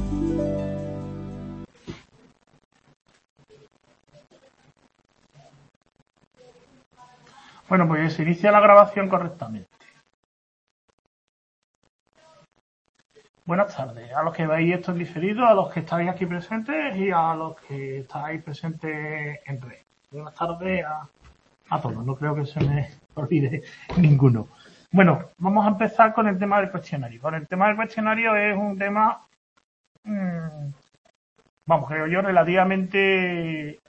Bueno, pues se inicia la grabación correctamente. Buenas tardes a los que veis esto en diferido, a los que estáis aquí presentes y a los que estáis presentes en red. Buenas tardes a todos, no creo que se me olvide ninguno. Bueno, vamos a empezar con el tema del cuestionario. Con el tema del cuestionario es un tema, creo yo, relativamente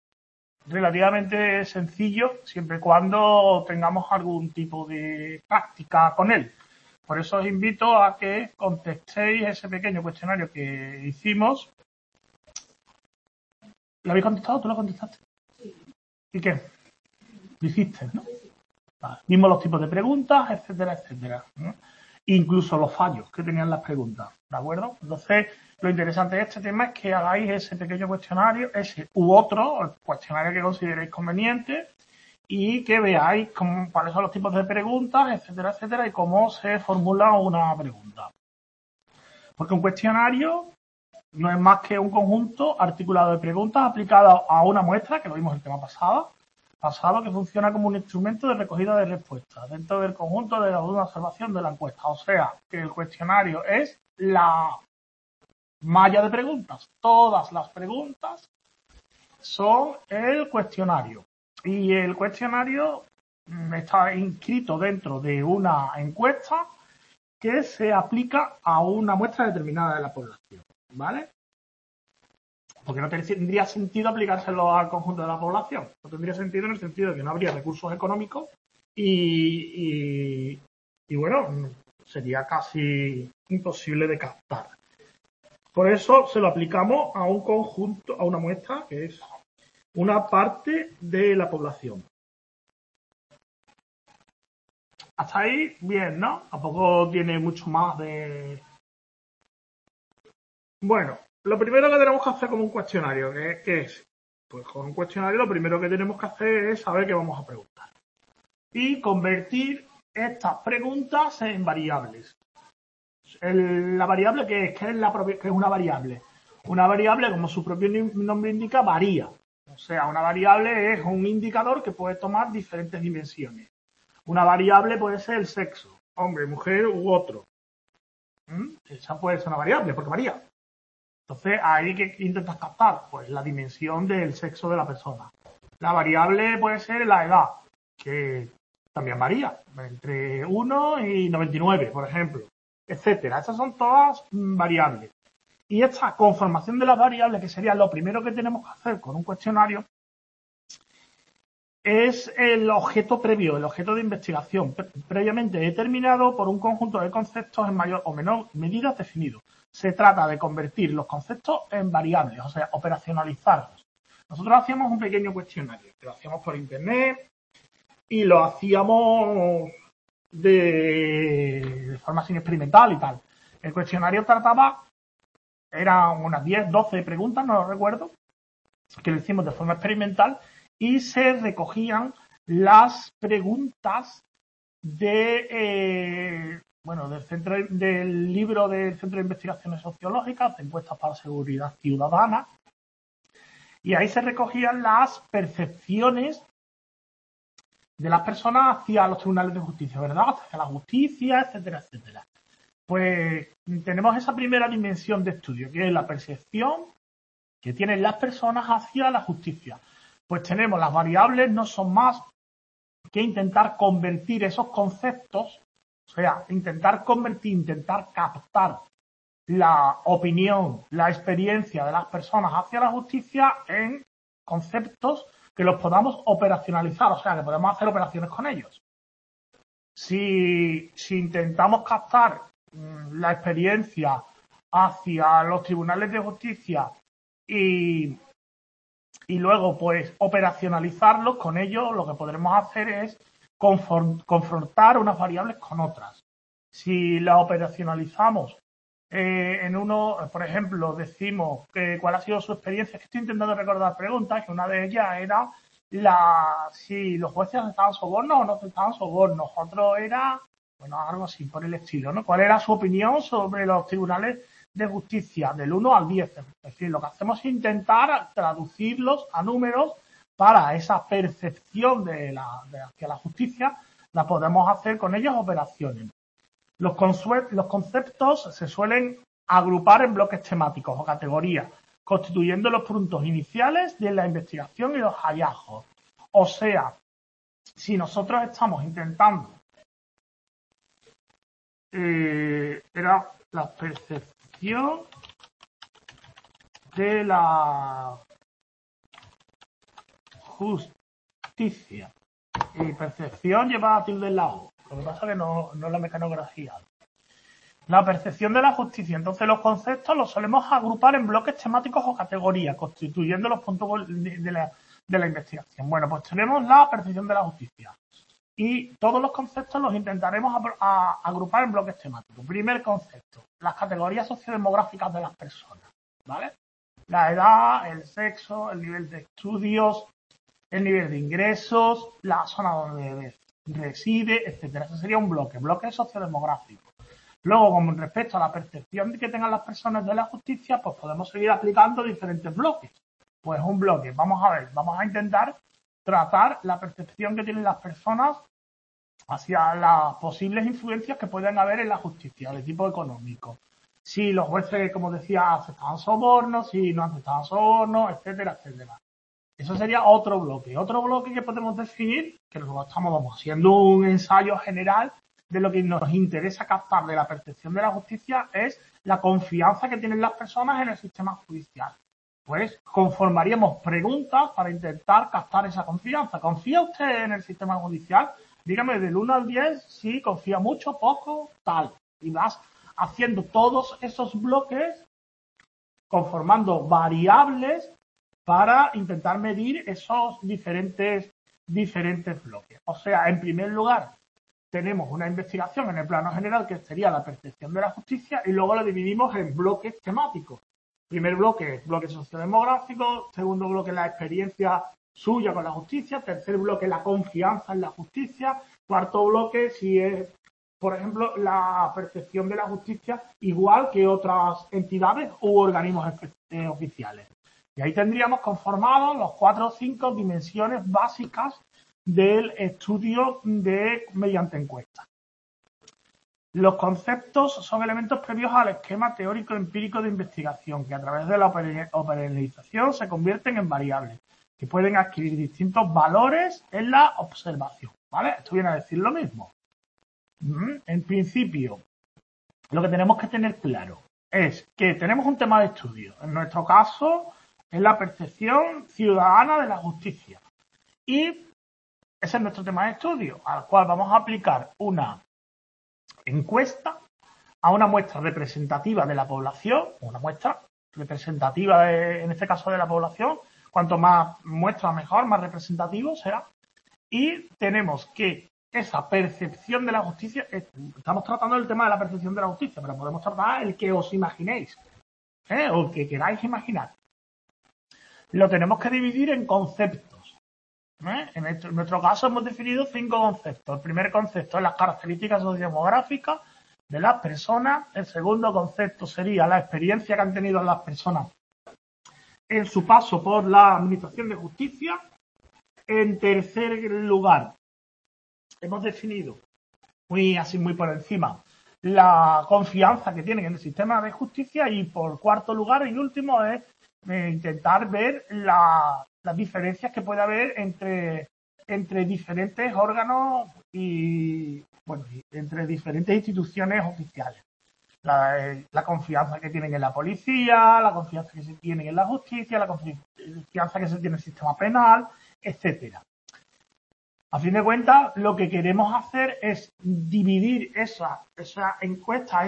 sencillo, siempre y cuando tengamos algún tipo de práctica con él. Por eso os invito a que contestéis ese pequeño cuestionario que hicimos. ¿Lo habéis contestado? ¿Tú lo contestaste? Sí. ¿Y qué? Lo hiciste, ¿no? Vale. Vimos los tipos de preguntas, etcétera, etcétera, ¿no? Incluso los fallos que tenían las preguntas, ¿de acuerdo? Entonces, lo interesante de este tema es que hagáis ese pequeño cuestionario, ese u otro, el cuestionario que consideréis conveniente, y que veáis cuáles son los tipos de preguntas, etcétera, etcétera, y cómo se formula una pregunta. Porque un cuestionario no es más que un conjunto articulado de preguntas aplicadas a una muestra, que lo vimos en el tema pasado, que funciona como un instrumento de recogida de respuestas dentro del conjunto de una observación de la encuesta. O sea, que el cuestionario es la malla de preguntas. Todas las preguntas son el cuestionario. Y el cuestionario está inscrito dentro de una encuesta que se aplica a una muestra determinada de la población, ¿vale? Porque no tendría sentido aplicárselo al conjunto de la población. No tendría sentido en el sentido de que no habría recursos económicos y bueno, sería casi imposible de captar. Por eso se lo aplicamos a un conjunto, a una muestra que es una parte de la población. Hasta ahí, bien, ¿no? Tampoco tiene mucho más de... Bueno, lo primero que tenemos que hacer con un cuestionario, ¿qué es? Pues con un cuestionario lo primero que tenemos que hacer es saber qué vamos a preguntar. Y convertir estas preguntas en variables. La variable ¿qué es una variable? Una variable, como su propio nombre indica, varía. O sea, una variable es un indicador que puede tomar diferentes dimensiones. Una variable puede ser el sexo, hombre, mujer u otro. Esa puede ser una variable porque varía. Entonces, ahí que intentas captar, pues la dimensión del sexo de la persona. La variable puede ser la edad, que también varía, entre 1 y 99, por ejemplo, etcétera. Estas son todas variables. Y esta conformación de las variables, que sería lo primero que tenemos que hacer con un cuestionario, es el objeto previo, el objeto de investigación, previamente determinado por un conjunto de conceptos en mayor o menor medida definidos. Se trata de convertir los conceptos en variables, o sea, operacionalizarlos. Nosotros hacíamos un pequeño cuestionario, lo hacíamos por internet y lo hacíamos de forma sin experimental y tal. El cuestionario eran unas 10, 12 preguntas, no lo recuerdo, que lo hicimos de forma experimental y se recogían las preguntas del libro del Centro de Investigaciones Sociológicas, de encuestas para seguridad ciudadana, y ahí se recogían las percepciones de las personas hacia los tribunales de justicia, ¿verdad? Hacia la justicia, etcétera, etcétera. Pues tenemos esa primera dimensión de estudio, que es la percepción que tienen las personas hacia la justicia. Pues tenemos las variables, no son más que intentar convertir esos conceptos, o sea, intentar captar la opinión, la experiencia de las personas hacia la justicia en conceptos que los podamos operacionalizar, o sea, que podemos hacer operaciones con ellos. Si intentamos captar la experiencia hacia los tribunales de justicia y luego, pues, operacionalizarlos con ellos, lo que podremos hacer es confrontar unas variables con otras. Si la operacionalizamos en uno, por ejemplo, decimos cuál ha sido su experiencia, que estoy intentando recordar preguntas, que una de ellas era si los jueces aceptaban sobornos o no aceptaban sobornos. Otro era, algo así por el estilo, ¿no? ¿Cuál era su opinión sobre los tribunales de justicia del 1 al 10. Es decir, lo que hacemos es intentar traducirlos a números para esa percepción hacia la justicia, la podemos hacer con ellos operaciones. Los conceptos se suelen agrupar en bloques temáticos o categorías, constituyendo los puntos iniciales de la investigación y los hallazgos. O sea, si nosotros estamos intentando era la percepción de la justicia. Y percepción lleva tilde en la O. Lo que pasa es que no la mecanografía. La percepción de la justicia. Entonces los conceptos los solemos agrupar en bloques temáticos o categorías, constituyendo los puntos de la investigación. Bueno, pues tenemos la percepción de la justicia. Y todos los conceptos los intentaremos agrupar en bloques temáticos. Primer concepto, las categorías sociodemográficas de las personas, ¿vale? La edad, el sexo, el nivel de estudios, el nivel de ingresos, la zona donde reside, etcétera. Ese sería un bloque sociodemográfico. Luego, con respecto a la percepción que tengan las personas de la justicia, pues podemos seguir aplicando diferentes bloques. Pues un bloque, vamos a intentar tratar la percepción que tienen las personas hacia las posibles influencias que pueden haber en la justicia de tipo económico. Si los jueces, como decía, aceptaban sobornos, si no aceptaban sobornos, etcétera, etcétera. Eso sería otro bloque. Otro bloque que podemos definir, que luego estamos haciendo un ensayo general de lo que nos interesa captar de la percepción de la justicia, es la confianza que tienen las personas en el sistema judicial. Pues conformaríamos preguntas para intentar captar esa confianza. ¿Confía usted en el sistema judicial? Dígame del 1 al 10 si confía mucho, poco, tal. Y vas haciendo todos esos bloques, conformando variables para intentar medir esos diferentes bloques. O sea, en primer lugar, tenemos una investigación en el plano general que sería la percepción de la justicia y luego la dividimos en bloques temáticos. Primer bloque sociodemográfico, segundo bloque la experiencia suya con la justicia, tercer bloque la confianza en la justicia, cuarto bloque si es, por ejemplo, la percepción de la justicia igual que otras entidades u organismos oficiales. Y ahí tendríamos conformados los 4 o 5 dimensiones básicas del estudio mediante encuestas. Los conceptos son elementos previos al esquema teórico empírico de investigación que a través de la operacionalización se convierten en variables que pueden adquirir distintos valores en la observación, ¿vale? Esto viene a decir lo mismo. En principio, lo que tenemos que tener claro es que tenemos un tema de estudio. En nuestro caso, es la percepción ciudadana de la justicia. Y ese es nuestro tema de estudio, al cual vamos a aplicar una encuesta a una muestra representativa de la población, una muestra representativa en este caso de la población, cuanto más muestra mejor, más representativo será, y tenemos que esa percepción de la justicia, estamos tratando el tema de la percepción de la justicia, pero podemos tratar el que os imaginéis, o el que queráis imaginar. Lo tenemos que dividir en conceptos. En nuestro caso hemos definido 5 conceptos. El primer concepto es las características sociodemográficas de las personas. El segundo concepto sería la experiencia que han tenido las personas en su paso por la administración de justicia. En tercer lugar, hemos definido muy por encima la confianza que tienen en el sistema de justicia y por cuarto lugar y último es intentar ver las diferencias que puede haber entre diferentes órganos y entre diferentes instituciones oficiales. La confianza que tienen en la policía, la confianza que se tienen en la justicia, la confianza que se tiene en el sistema penal, etcétera. A fin de cuentas, lo que queremos hacer es dividir esa encuesta,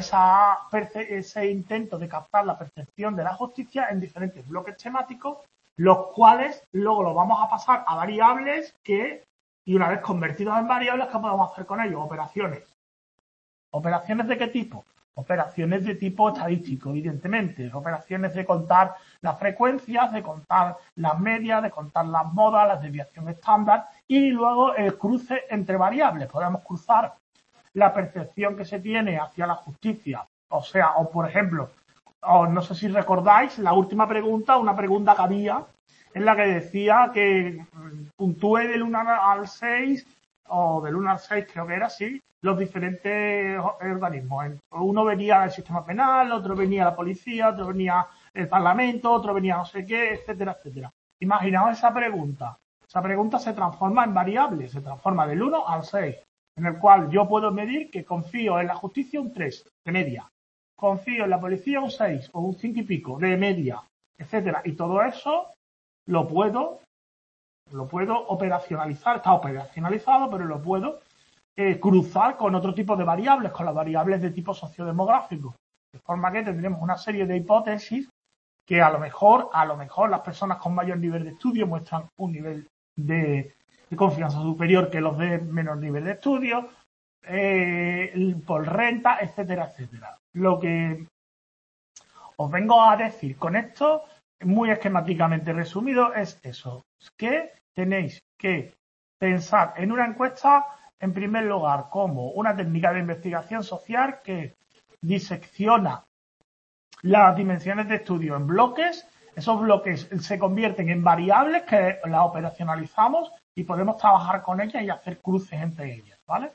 ese intento de captar la percepción de la justicia en diferentes bloques temáticos, los cuales luego los vamos a pasar a variables y una vez convertidos en variables, ¿qué podemos hacer con ellos? Operaciones. ¿Operaciones de qué tipo? Operaciones de tipo estadístico, evidentemente. Operaciones de contar las frecuencias, de contar las medias, de contar las modas, la desviación estándar y luego el cruce entre variables. Podemos cruzar la percepción que se tiene hacia la justicia, o por ejemplo, no sé si recordáis, la última pregunta, una pregunta que había, en la que decía que puntúe del 1 al 6, o del 1 al 6 creo que era así, los diferentes organismos. Uno venía del sistema penal, otro venía la policía, otro venía el parlamento, otro venía no sé qué, etcétera, etcétera. Imaginaos esa pregunta. Esa pregunta se transforma en variable, se transforma del 1 al 6, en el cual yo puedo medir que confío en la justicia un 3 de media, confío en la policía un 6 o un 5 y pico de media, etcétera. Y todo eso lo puedo operacionalizar, está operacionalizado, pero lo puedo cruzar con otro tipo de variables, con las variables de tipo sociodemográfico. De forma que tendremos una serie de hipótesis que a lo mejor las personas con mayor nivel de estudio muestran un nivel de confianza superior que los de menor nivel de estudio, por renta, etcétera, etcétera. Lo que os vengo a decir con esto, muy esquemáticamente resumido, es eso, que tenéis que pensar en una encuesta, en primer lugar, como una técnica de investigación social que disecciona las dimensiones de estudio en bloques. Esos bloques se convierten en variables que las operacionalizamos y podemos trabajar con ellas y hacer cruces entre ellas, ¿vale?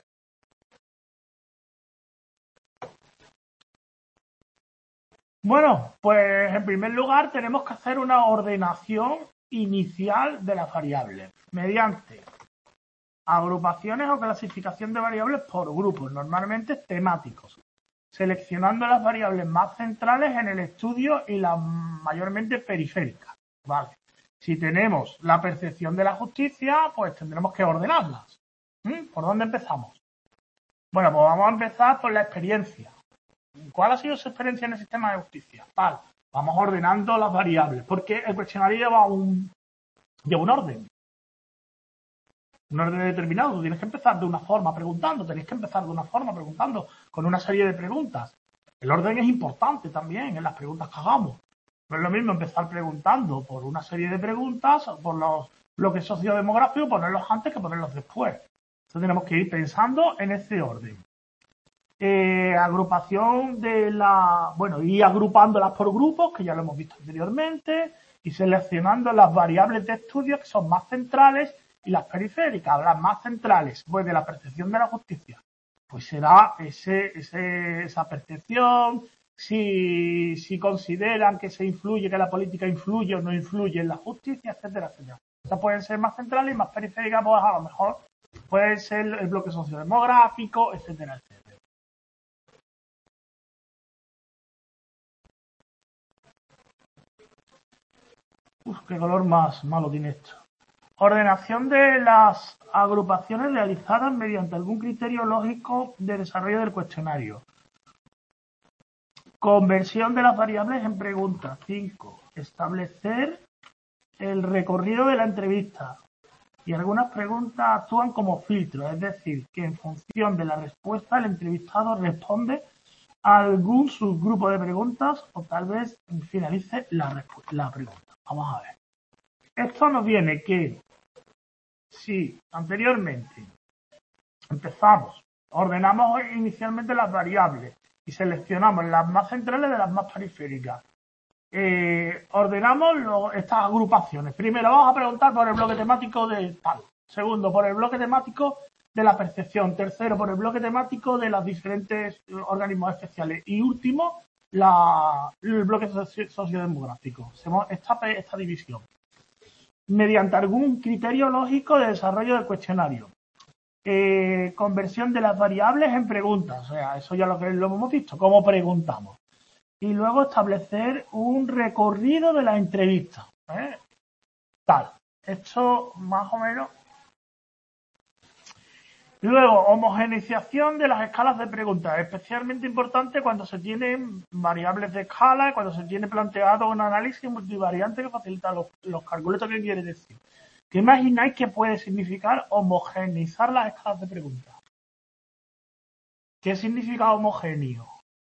Bueno, pues en primer lugar tenemos que hacer una ordenación inicial de las variables mediante agrupaciones o clasificación de variables por grupos, normalmente temáticos, seleccionando las variables más centrales en el estudio y las mayormente periféricas, ¿vale? Si tenemos la percepción de la justicia, pues tendremos que ordenarlas. ¿Por dónde empezamos? Bueno, pues vamos a empezar por la experiencia. ¿Cuál ha sido su experiencia en el sistema de justicia? Vale, vamos ordenando las variables, porque el cuestionario lleva un orden. Un orden determinado. Tú tienes que empezar de una forma preguntando, tenéis que empezar de una forma preguntando, con una serie de preguntas. El orden es importante también en las preguntas que hagamos. No es lo mismo empezar preguntando por una serie de preguntas, por los bloques sociodemográficos, ponerlos antes que ponerlos después. Entonces tenemos que ir pensando en ese orden. Agrupación de y agrupándolas por grupos, que ya lo hemos visto anteriormente, y seleccionando las variables de estudio que son más centrales y las periféricas. Las más centrales, pues de la percepción de la justicia, pues será esa percepción, si consideran que que la política influye o no influye en la justicia, etcétera, etcétera. Esas pueden ser más centrales y más periféricas, pues a lo mejor puede ser el bloque sociodemográfico, etcétera, etcétera. Qué color más malo tiene esto. Ordenación de las agrupaciones realizadas mediante algún criterio lógico de desarrollo del cuestionario. Conversión de las variables en preguntas. 5. Establecer el recorrido de la entrevista. Y algunas preguntas actúan como filtros, es decir, que en función de la respuesta el entrevistado responde a algún subgrupo de preguntas o tal vez finalice la pregunta. Vamos a ver. Esto nos viene que si anteriormente ordenamos inicialmente las variables y seleccionamos las más centrales de las más periféricas, ordenamos estas agrupaciones. Primero vamos a preguntar por el bloque temático de tal. Segundo, por el bloque temático de la percepción. Tercero, por el bloque temático de los diferentes organismos especiales. Y último, el bloque sociodemográfico. Hacemos esta división mediante algún criterio lógico de desarrollo del cuestionario. Conversión de las variables en preguntas. O sea, eso ya lo hemos visto. ¿Cómo preguntamos? Y luego establecer un recorrido de la entrevista. Tal. Esto más o menos. Luego, homogeneización de las escalas de preguntas. Especialmente importante cuando se tienen variables de escala y cuando se tiene planteado un análisis multivariante que facilita los cálculos. ¿Esto qué quiere decir? ¿Qué imagináis que puede significar homogeneizar las escalas de preguntas? ¿Qué significa homogéneo?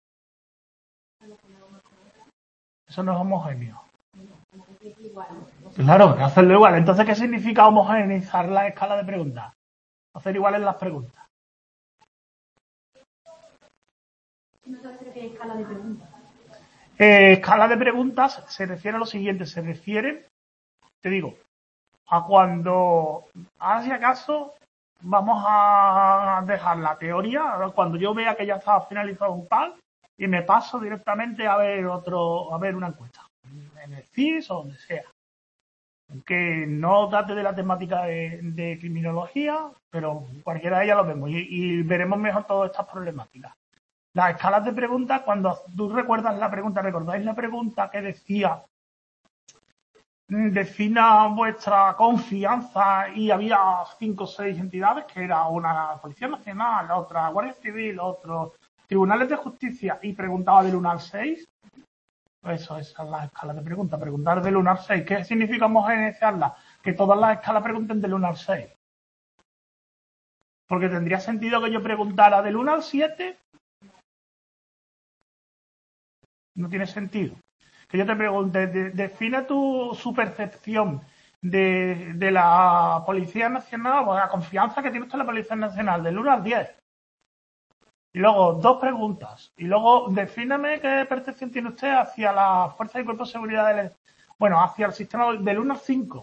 Eso no es homogéneo. Claro, que hacerlo igual. Entonces, ¿qué significa homogeneizar la escala de preguntas? Hacer iguales las preguntas. No sé qué escala de preguntas. Escala de preguntas se refiere a lo siguiente, se refiere, te digo, a cuando, ahora si acaso, vamos a dejar la teoría, cuando yo vea que ya está finalizado un tal, y me paso directamente a ver una encuesta, en el CIS o donde sea. Que no trate de la temática de criminología, pero cualquiera de ellas lo vemos y veremos mejor todas estas problemáticas. Las escalas de preguntas, cuando tú recuerdas la pregunta, ¿recordáis la pregunta que decía defina vuestra confianza y había 5 o 6 entidades, que era una Policía Nacional, otra Guardia Civil, otros Tribunales de Justicia y preguntaba del 1 al 6? Eso, esa es la escala de preguntas. Preguntar del 1 al 6. ¿Qué significa homogeneizarla? Que todas las escalas pregunten del 1 al 6. Porque tendría sentido que yo preguntara del 1 al 7. No tiene sentido. Que yo te pregunte, define su percepción de la Policía Nacional, o la confianza que tiene usted en la Policía Nacional, del 1 al 10. Y luego, 2 preguntas. Y luego, defíname qué percepción tiene usted hacia la Fuerza y Cuerpo de Seguridad hacia el sistema del 1 al 5.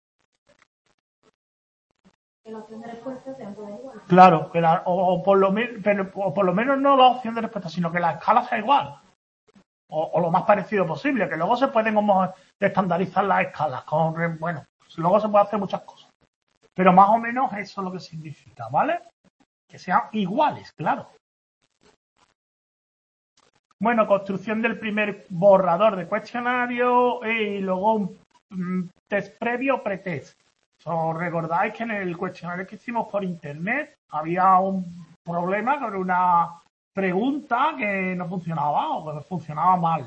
Que la opción de respuesta sea toda igual. Claro, o por lo menos no la opción de respuesta, sino que la escala sea igual. O lo más parecido posible, que luego se pueden estandarizar las escalas. Luego se puede hacer muchas cosas. Pero más o menos eso es lo que significa, ¿vale? Que sean iguales, claro. Bueno, construcción del primer borrador de cuestionario y luego un test previo, pretest. ¿Os recordáis que en el cuestionario que hicimos por internet había un problema con una pregunta que no funcionaba o que funcionaba mal?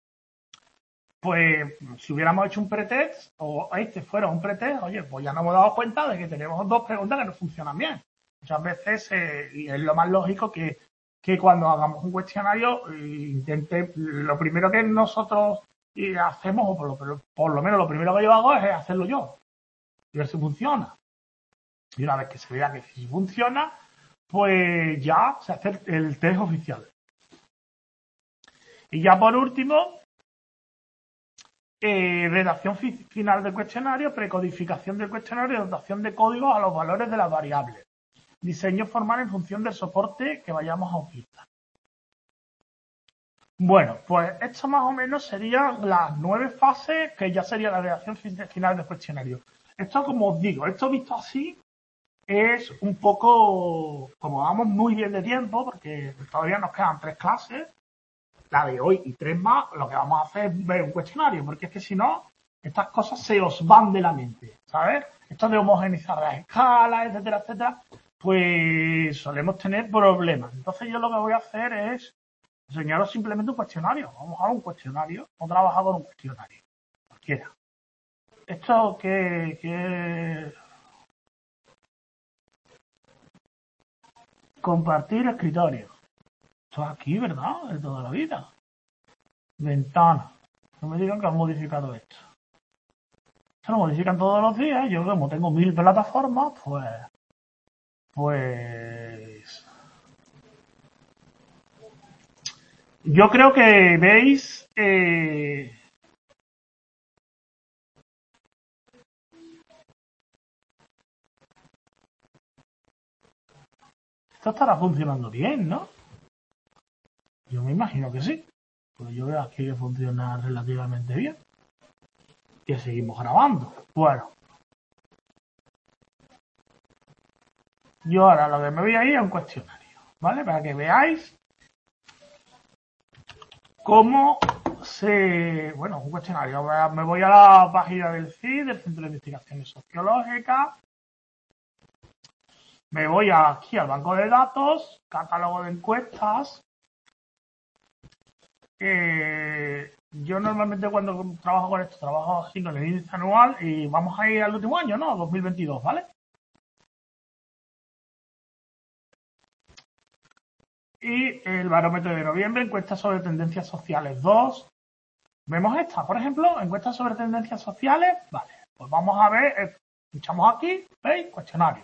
Pues si hubiéramos hecho un pretest o este fuera un pretest, oye, pues ya nos hemos dado cuenta de que tenemos 2 preguntas que no funcionan bien. Muchas veces y es lo más lógico que cuando hagamos un cuestionario lo primero que nosotros hacemos, o por lo menos lo primero que yo hago es hacerlo yo y ver si funciona. Y una vez que se vea que sí funciona, pues ya se hace el test oficial. Y ya por último, redacción final del cuestionario, precodificación del cuestionario y dotación de códigos a los valores de las variables. Diseño formal en función del soporte que vayamos a utilizar. Bueno, pues esto más o menos serían las 9 fases que ya sería la redacción final del cuestionario. Esto, como os digo, esto visto así es un poco, como vamos muy bien de tiempo, porque todavía nos quedan 3 clases, la de hoy y 3 más, lo que vamos a hacer es ver un cuestionario, porque es que si no, estas cosas se os van de la mente, ¿sabes? Esto de homogeneizar las escalas, etcétera, etcétera, pues solemos tener problemas. Entonces yo lo que voy a hacer es enseñaros simplemente un cuestionario. Vamos a un cuestionario, o trabajar con un cuestionario, cualquiera. Esto que compartir escritorio. Esto es aquí, ¿verdad? De toda la vida. Ventana. No me digan que han modificado esto. Esto lo modifican todos los días. Yo como tengo 1000 plataformas, pues yo creo que veis esto estará funcionando bien, ¿no? Yo me imagino que sí. Pues yo veo aquí que funciona relativamente bien. Y seguimos grabando. Bueno. Yo ahora lo que me voy a ir a un cuestionario, ¿vale? Para que veáis cómo bueno, un cuestionario. Me voy a la página del CID, del Centro de Investigaciones Sociológicas. Me voy aquí al banco de datos, catálogo de encuestas. Yo normalmente cuando trabajo con esto, trabajo así con el índice anual y vamos a ir al último año, ¿no? 2022, ¿vale? Y el barómetro de noviembre, encuestas sobre tendencias sociales 2. Vemos esta, por ejemplo, encuestas sobre tendencias sociales. Vale, pues vamos a ver, pinchamos aquí, ¿veis? Cuestionario.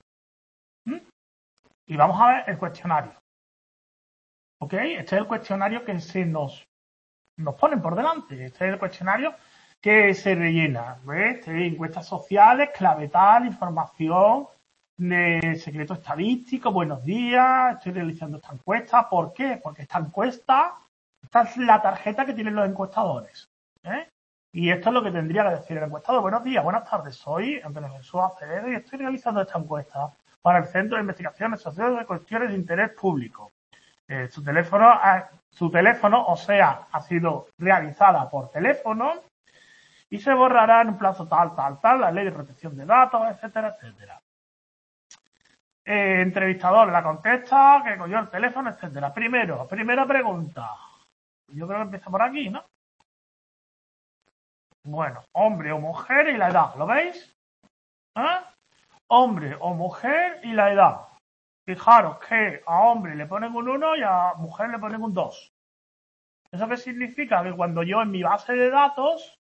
Y vamos a ver el cuestionario. ¿Ok? Este es el cuestionario que se nos nos ponen por delante. Este es el cuestionario que se rellena. ¿Ves? Encuestas sociales, clave tal, información de secreto estadístico, buenos días, estoy realizando esta encuesta. ¿Por qué? Porque esta es la tarjeta que tienen los encuestadores. Y esto es lo que tendría que decir el encuestador. Buenos días, buenas tardes, soy Antonio Jesús Acevedo y estoy realizando esta encuesta para el Centro de Investigaciones Sociales de Cuestiones de Interés Público. Su teléfono, o sea, ha sido realizada por teléfono y se borrará en un plazo tal, la ley de protección de datos, etcétera, etcétera. Entrevistador la contesta, que cogió el teléfono, etcétera. Primera pregunta. Yo creo que empieza por aquí, ¿no? Bueno, hombre o mujer y la edad, ¿lo veis? Hombre o mujer y la edad. Fijaros que a hombre le ponen un 1 y a mujer le ponen un 2. ¿Eso qué significa? Que cuando yo en mi base de datos,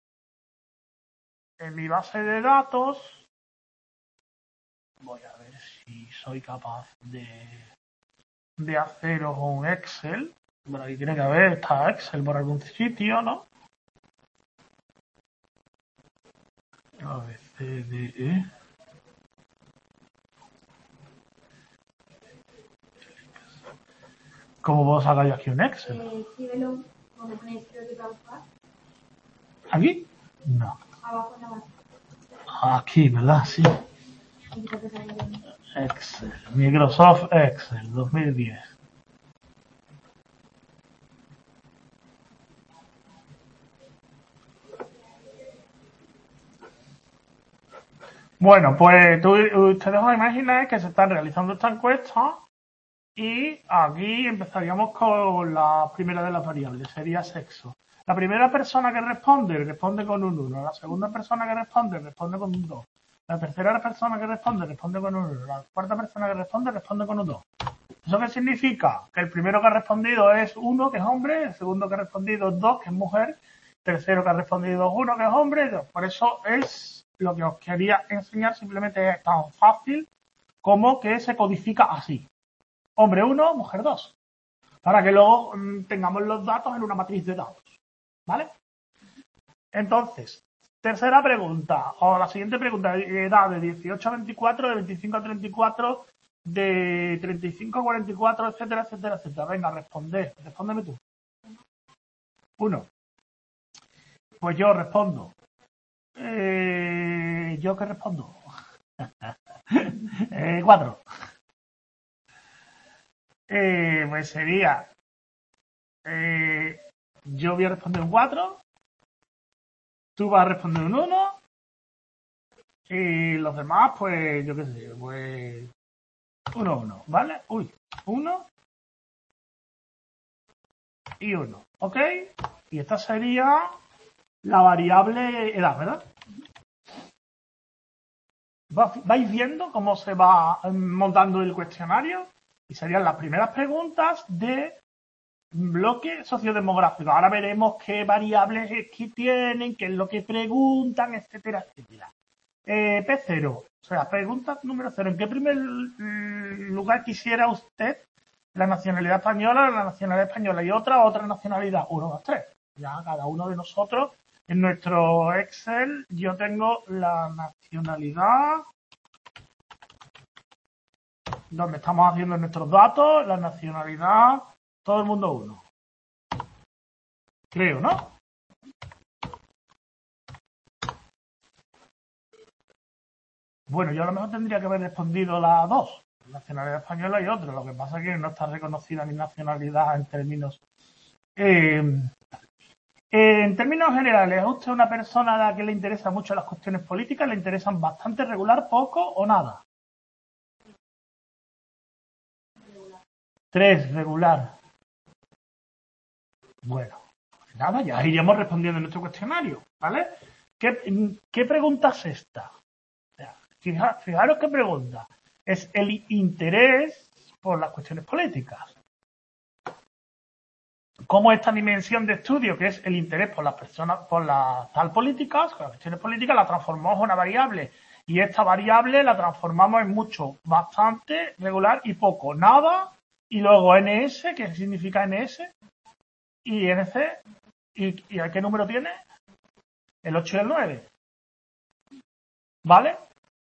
voy a ver si soy capaz de haceros un Excel. Por aquí tiene que haber, está Excel por algún sitio, ¿no? A, B, C, D, E. ¿Cómo puedo sacar yo aquí un Excel? Escríbelo donde pone escribir para buscar. ¿Aquí? No. Abajo en la base. Aquí, ¿verdad? Sí. Excel. Microsoft Excel 2010. Bueno, pues ustedes os imagináis que se están realizando esta encuesta y aquí empezaríamos con la primera de las variables, sería sexo. La primera persona que responde con un 1. La segunda persona que responde con un 2. La tercera persona que responde con un 1. La cuarta persona que responde con un 2. ¿Eso qué significa? Que el primero que ha respondido es 1, que es hombre, el segundo que ha respondido es 2, que es mujer, el tercero que ha respondido es 1, que es hombre, y 2. Por eso es lo que os quería enseñar, simplemente es tan fácil como que se codifica así. Hombre 1, mujer 2. Para que luego tengamos los datos en una matriz de datos. ¿Vale? Entonces, tercera pregunta, o la siguiente pregunta, edad de 18 a 24, de 25 a 34, de 35 a 44, etcétera, etcétera, etcétera. Venga, respóndeme tú. 1. Pues yo respondo. ¿Yo qué respondo? 4. Pues sería, yo voy a responder un 4, tú vas a responder un 1 y los demás, pues, yo qué sé, pues 1, ¿vale? 1 y 1, ¿ok? Y esta sería la variable edad, ¿verdad? ¿Vais viendo cómo se va montando el cuestionario? Y serían las primeras preguntas de bloque sociodemográfico. Ahora veremos qué variables es que tienen, qué es lo que preguntan, etcétera, etcétera. P0, o sea, pregunta número 0. ¿En qué primer lugar quisiera usted la nacionalidad española y otra nacionalidad? 1, 2, 3. Ya cada uno de nosotros, en nuestro Excel, yo tengo la nacionalidad, donde estamos haciendo nuestros datos, la nacionalidad, todo el mundo 1. Creo, ¿no? Bueno, yo a lo mejor tendría que haber respondido la 2, nacionalidad española y otra. Lo que pasa es que no está reconocida mi nacionalidad en términos... en términos generales, ¿es usted una persona a la que le interesan mucho las cuestiones políticas? ¿Le interesan bastante, regular, poco o nada? 3, regular. Bueno, nada, ya iríamos respondiendo en nuestro cuestionario, ¿vale? ¿Qué pregunta es esta? Fijaros qué pregunta. Es el interés por las cuestiones políticas. Cómo esta dimensión de estudio, que es el interés por las personas, por las tal políticas, por las cuestiones políticas, la transformamos en una variable. Y esta variable la transformamos en mucho, bastante, regular y poco. Nada. Y luego NS, que significa NS, y NC, ¿Y a qué número tiene? El 8 y el 9. ¿Vale?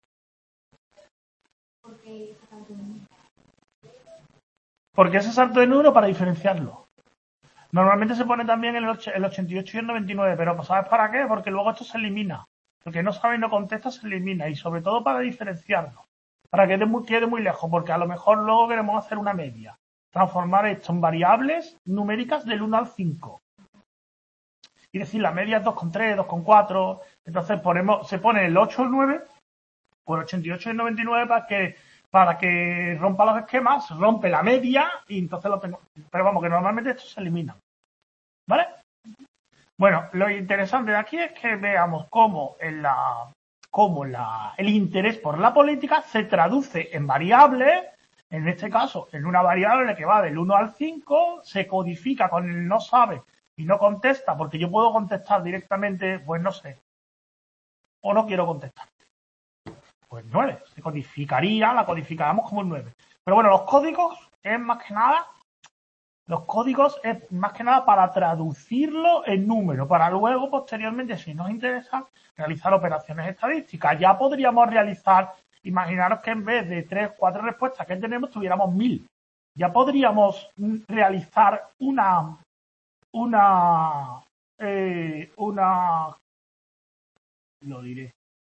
Porque ese salto de número para diferenciarlo. Normalmente se pone también el 88 y el 99, pero ¿sabes para qué? Porque luego esto se elimina. El que no sabe y no contesta se elimina. Y sobre todo para diferenciarlo. Para que quede muy lejos, porque a lo mejor luego queremos hacer una media. Transformar esto en variables numéricas del 1 al 5. Y decir, la media es 2,3, 2,4. Entonces se pone el 8 o el 9, o el 88 y el 99 para que rompa los esquemas, rompe la media y entonces lo tengo. Pero vamos, que normalmente esto se elimina. ¿Vale? Bueno, lo interesante de aquí es que veamos cómo el interés por la política se traduce en variables, en este caso en una variable que va del 1 al 5, se codifica con el no sabe y no contesta, porque yo puedo contestar directamente, pues no sé, o no quiero contestar. Pues 9, la codificamos como el 9. Pero bueno, los códigos es más que nada para traducirlo en número, para luego, posteriormente, si nos interesa, realizar operaciones estadísticas. Ya podríamos realizar, imaginaros que en vez de 3, 4 respuestas que tenemos, tuviéramos 1000. Ya podríamos realizar lo diré.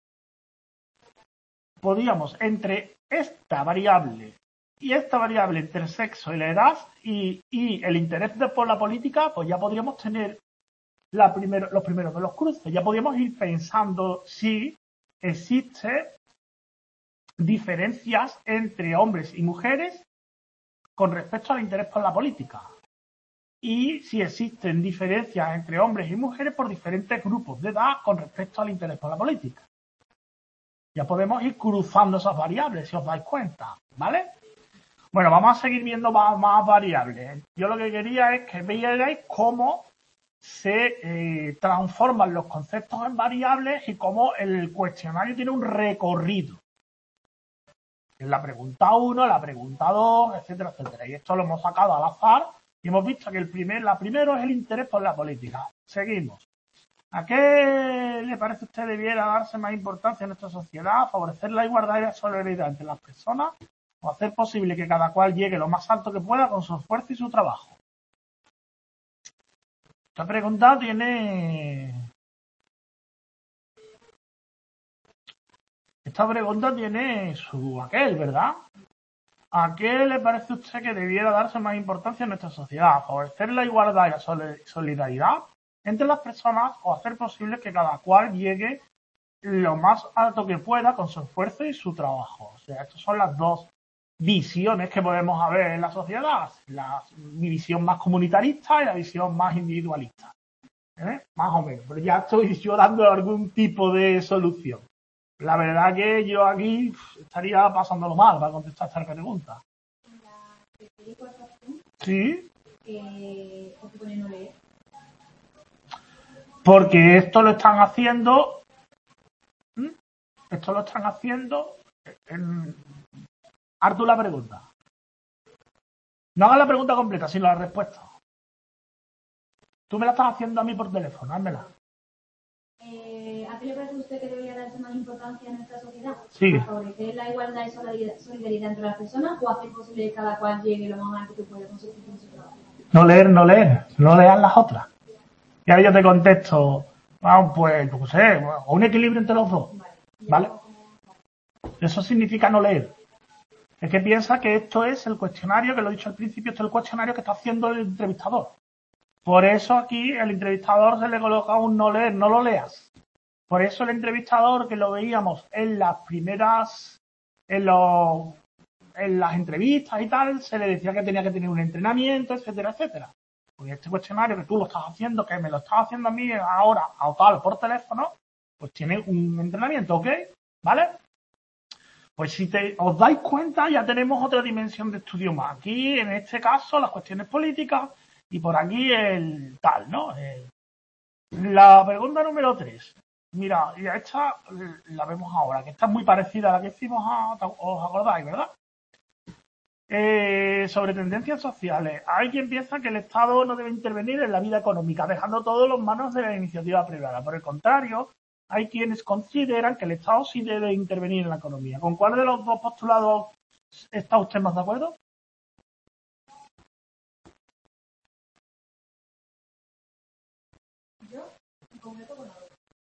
Podríamos, entre esta variable y esta variable, entre el sexo y la edad y el interés por la política, pues ya podríamos tener los primeros de los cruces. Ya podríamos ir pensando si existen diferencias entre hombres y mujeres con respecto al interés por la política. Y si existen diferencias entre hombres y mujeres por diferentes grupos de edad con respecto al interés por la política. Ya podemos ir cruzando esas variables, si os dais cuenta, ¿vale? Bueno, vamos a seguir viendo más variables. Yo lo que quería es que veáis cómo se transforman los conceptos en variables y cómo el cuestionario tiene un recorrido. En la pregunta 1, la pregunta 2, etcétera, etcétera. Y esto lo hemos sacado al azar y hemos visto que la primero es el interés por la política. Seguimos. ¿A qué le parece a usted debiera darse más importancia en nuestra sociedad? ¿Favorecer la igualdad y la solidaridad entre las personas? ¿O hacer posible que cada cual llegue lo más alto que pueda con su esfuerzo y su trabajo? Esta pregunta tiene su aquel, ¿verdad? ¿A qué le parece a usted que debiera darse más importancia en nuestra sociedad? ¿Favorecer la igualdad y la solidaridad entre las personas o hacer posible que cada cual llegue lo más alto que pueda con su esfuerzo y su trabajo? O sea, estas son las dos visiones que podemos haber en la sociedad. Mi visión más comunitarista y la visión más individualista. Más o menos. Pero ya estoy yo dando algún tipo de solución. La verdad que yo aquí estaría pasándolo mal para contestar esta pregunta. Sí. Porque esto lo están haciendo. Haz tú la pregunta. No hagas la pregunta completa, sino la respuesta. Tú me la estás haciendo a mí por teléfono, házmela. ¿A qué le parece a usted que debería darse más importancia en nuestra sociedad? Sí. ¿Favorecer la igualdad y solidaridad entre las personas o hacer posible que cada cual llegue lo más alto que pueda con su trabajo? No leer. No leas las otras. Y ahora yo te contesto, pues, no sé, un equilibrio entre los dos. ¿Vale? Eso significa no leer. Es que piensa que esto es el cuestionario, que lo he dicho al principio, esto es el cuestionario que está haciendo el entrevistador. Por eso aquí el entrevistador se le coloca un no leer, no lo leas. Por eso el entrevistador, que lo veíamos en las primeras, en las entrevistas y tal, se le decía que tenía que tener un entrenamiento, etcétera, etcétera. Pues este cuestionario que tú lo estás haciendo, que me lo estás haciendo a mí ahora, a tal, por teléfono, pues tiene un entrenamiento, ¿ok? ¿Vale? Pues si os dais cuenta, ya tenemos otra dimensión de estudio más. Aquí, en este caso, las cuestiones políticas y por aquí el tal, ¿no? La pregunta número 3. Mira, y esta la vemos ahora, que está muy parecida a la que hicimos, os acordáis, ¿verdad? Sobre tendencias sociales. Hay quien piensa que el Estado no debe intervenir en la vida económica, dejando todo en las manos de la iniciativa privada. Por el contrario, hay quienes consideran que el Estado sí debe intervenir en la economía. ¿Con cuál de los dos postulados está usted más de acuerdo? Yo, en concreto, con la 2.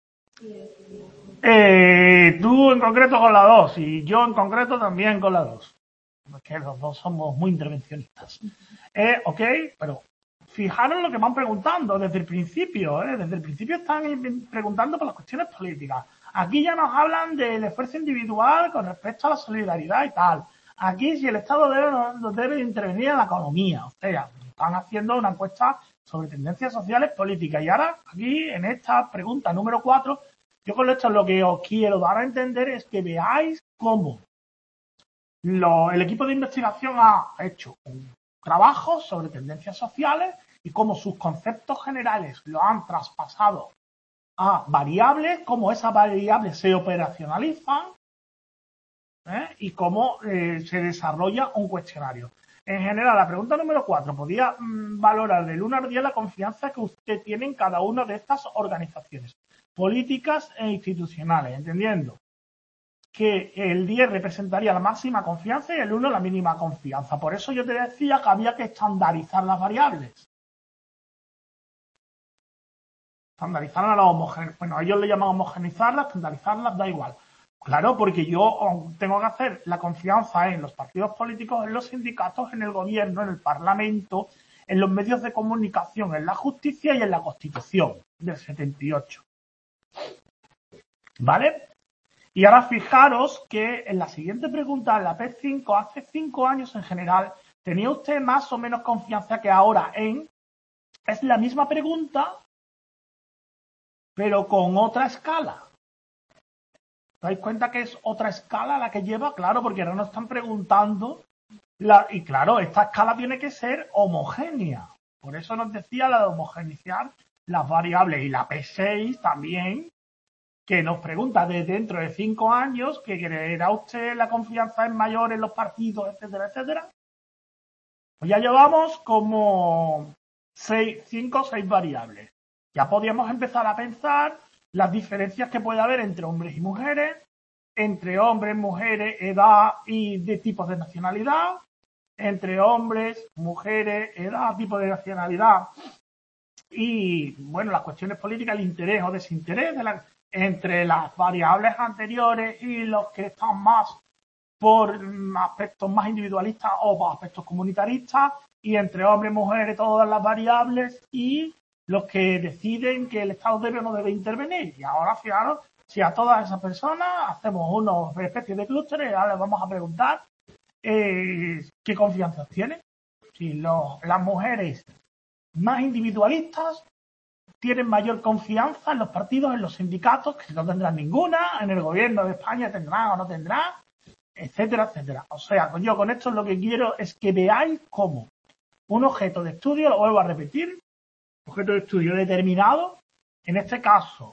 Tú en concreto con la 2 y yo en concreto también con la 2. Porque los dos somos muy intervencionistas. Ok, pero fijaros lo que van preguntando desde el principio. Desde el principio están preguntando por las cuestiones políticas. Aquí ya nos hablan del esfuerzo individual con respecto a la solidaridad y tal. Aquí si el Estado debe intervenir en la economía. O sea, están haciendo una encuesta sobre tendencias sociales políticas. Y ahora, aquí, en esta pregunta número 4, yo con esto lo que os quiero dar a entender es que veáis cómo el equipo de investigación ha hecho un trabajo sobre tendencias sociales y cómo sus conceptos generales lo han traspasado a variables, cómo esas variables se operacionalizan y cómo se desarrolla un cuestionario. En general, la pregunta número 4, ¿podría valorar del 1 al 10 la confianza que usted tiene en cada una de estas organizaciones políticas e institucionales? Entendiendo que el 10 representaría la máxima confianza y el 1 la mínima confianza. Por eso yo te decía que había que estandarizar las variables. Estandarizarlas a la homogeneidad. Bueno, ellos le llaman homogeneizarlas, estandarizarlas, da igual. Claro, porque yo tengo que hacer la confianza en los partidos políticos, en los sindicatos, en el gobierno, en el parlamento, en los medios de comunicación, en la justicia y en la Constitución del 78. ¿Vale? Y ahora fijaros que en la siguiente pregunta, en la P5, hace 5 años en general, ¿tenía usted más o menos confianza que ahora en? Es la misma pregunta, pero con otra escala. ¿Os dais cuenta que es otra escala la que lleva? Claro, porque ahora nos están preguntando, y claro, esta escala tiene que ser homogénea. Por eso nos decía la de homogeneizar las variables. Y la P6 también, que nos pregunta de dentro de 5 años que creerá usted la confianza es mayor en los partidos, etcétera, etcétera. Pues ya llevamos como 5 o 6 variables. Ya podríamos empezar a pensar las diferencias que puede haber entre hombres y mujeres, entre hombres, mujeres, edad y de tipos de nacionalidad, entre hombres, mujeres, edad, tipo de nacionalidad y, bueno, las cuestiones políticas, el interés o desinterés entre las variables anteriores y los que están más por aspectos más individualistas o por aspectos comunitaristas, y entre hombres y mujeres todas las variables y los que deciden que el Estado debe o no debe intervenir. Y ahora, fijaros, si a todas esas personas hacemos una especie de clústeres, ahora les vamos a preguntar qué confianza tienen. Si las mujeres más individualistas tienen mayor confianza en los partidos, en los sindicatos, que no tendrán ninguna, en el gobierno de España tendrán o no tendrán, etcétera, etcétera. O sea, yo con esto lo que quiero es que veáis cómo un objeto de estudio, lo vuelvo a repetir, objeto de estudio determinado, en este caso,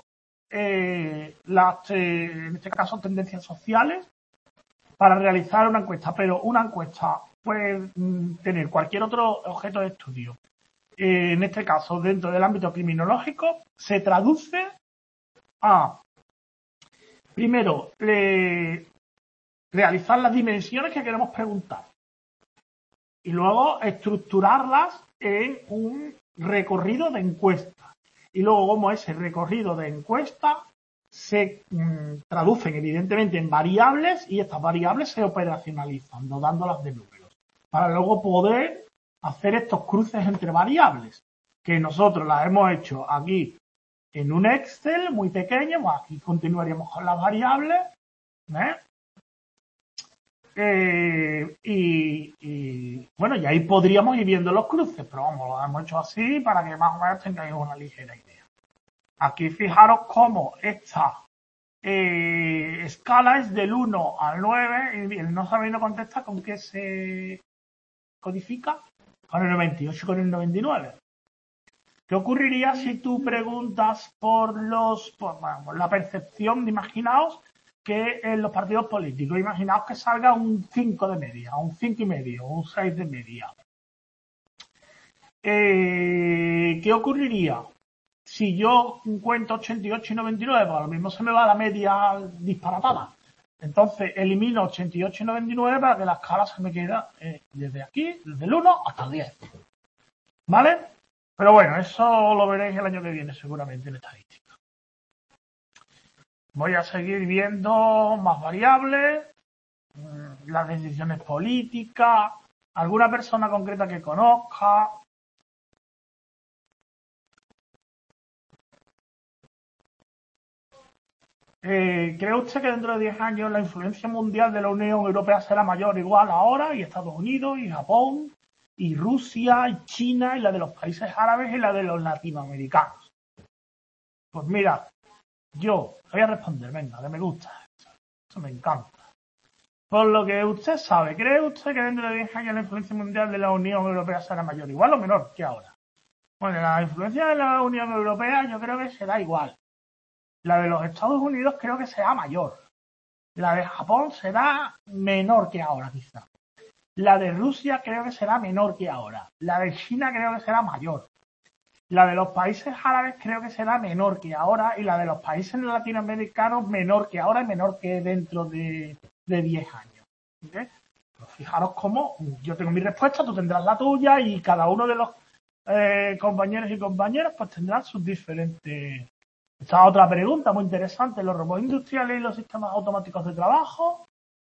tendencias sociales, para realizar una encuesta, pero una encuesta puede tener cualquier otro objeto de estudio. En este caso, dentro del ámbito criminológico, se traduce a, primero, realizar las dimensiones que queremos preguntar y luego estructurarlas en un recorrido de encuesta. Y luego, como ese recorrido de encuesta se traducen evidentemente en variables y estas variables se operacionalizan, dotándolas de números, para luego poder hacer estos cruces entre variables, que nosotros las hemos hecho aquí en un Excel muy pequeño. Pues aquí continuaríamos con las variables, bueno, y ahí podríamos ir viendo los cruces, pero vamos, lo hemos hecho así para que más o menos tengáis una ligera idea. Aquí fijaros cómo esta escala es del 1 al 9 y el no saber no contesta con qué se codifica, con el 98 y con el 99. ¿Qué ocurriría si tú preguntas por la percepción? Imaginaos que en los partidos políticos. Imaginaos que salga un 5 de media, un 5,5, un 6 de media. ¿Qué ocurriría? Si yo cuento 88 y 99, pues a lo mismo se me va la media disparatada. Entonces elimino 88 y 99 para que la escala se me quede desde aquí, desde el 1 hasta el 10. ¿Vale? Pero bueno, eso lo veréis el año que viene seguramente en estadística. Voy a seguir viendo más variables, las decisiones políticas, alguna persona concreta que conozca. ¿Cree usted que dentro de 10 años la influencia mundial de la Unión Europea será mayor o igual ahora? Y Estados Unidos, y Japón, y Rusia, y China, y la de los países árabes, y la de los latinoamericanos. Pues mira, yo voy a responder, venga, que me gusta. Eso me encanta. Por lo que usted sabe, ¿cree usted que dentro de 10 años la influencia mundial de la Unión Europea será mayor, igual o menor que ahora? Bueno, la influencia de la Unión Europea yo creo que será igual. La de los Estados Unidos creo que será mayor. La de Japón será menor que ahora, quizá. La de Rusia creo que será menor que ahora. La de China creo que será mayor. La de los países árabes creo que será menor que ahora. Y la de los países latinoamericanos menor que ahora y menor que dentro de 10 años. ¿Okay? Pues fijaros cómo yo tengo mi respuesta, tú tendrás la tuya y cada uno de los compañeros y compañeras pues tendrán sus diferentes. Esta otra pregunta muy interesante, los robots industriales y los sistemas automáticos de trabajo.